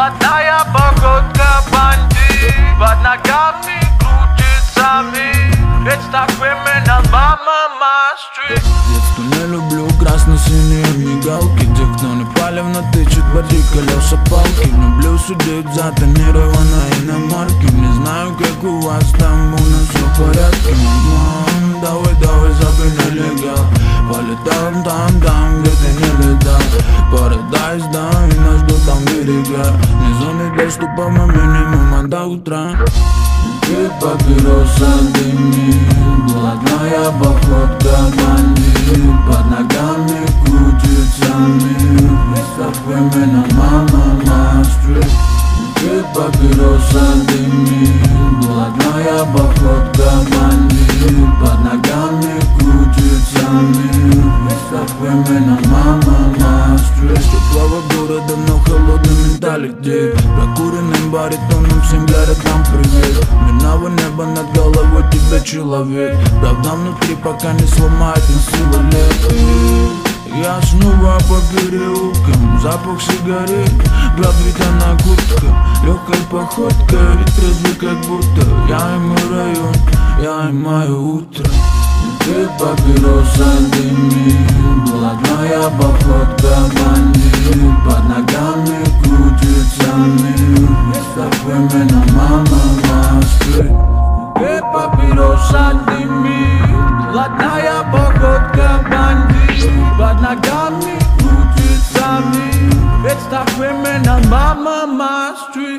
Блатная походка бандит, под ногами крутится мир. Ведь так времена мама стрит. Детство не люблю красно-синие мигалки, где кто не палевно тычет бортик колеса палки. Люблю судить за тонированной иномарки. Не знаю, как у вас там, у нас все в порядке. Мам, давай, забей нелегал. Полетаем там, где ты не летал. Парадайз, да, и нас ждут там берега. Не зоны доступа, мы минимум до утра. Ты папироса дымит, блатная походка бандит, под ногами крутится мир. Ведь так времена мама стрит. Ты папироса дымит, блатная походка бандит, под ногами крутится мир. Ведь так времена мама стрит. Теплого города, но холодный менталитет. Прокуренным баритоном всем говорят нам привет. Минало небо над головой тебя человек. Правда внутри, пока не сломает на силу лет. Я снова по переулкам, запах сигарет, гравитана куртка, легкой походкой, трезвый как будто. Я и мой район, я и мое утро. Ты папироса дымит, блатная походка бандит, под ногами крутится мир. Ведь так времена мама стрит. Ты папироса дымит, блатная походка бандит, под ногами крутится мир. Ведь так времена мама стрит.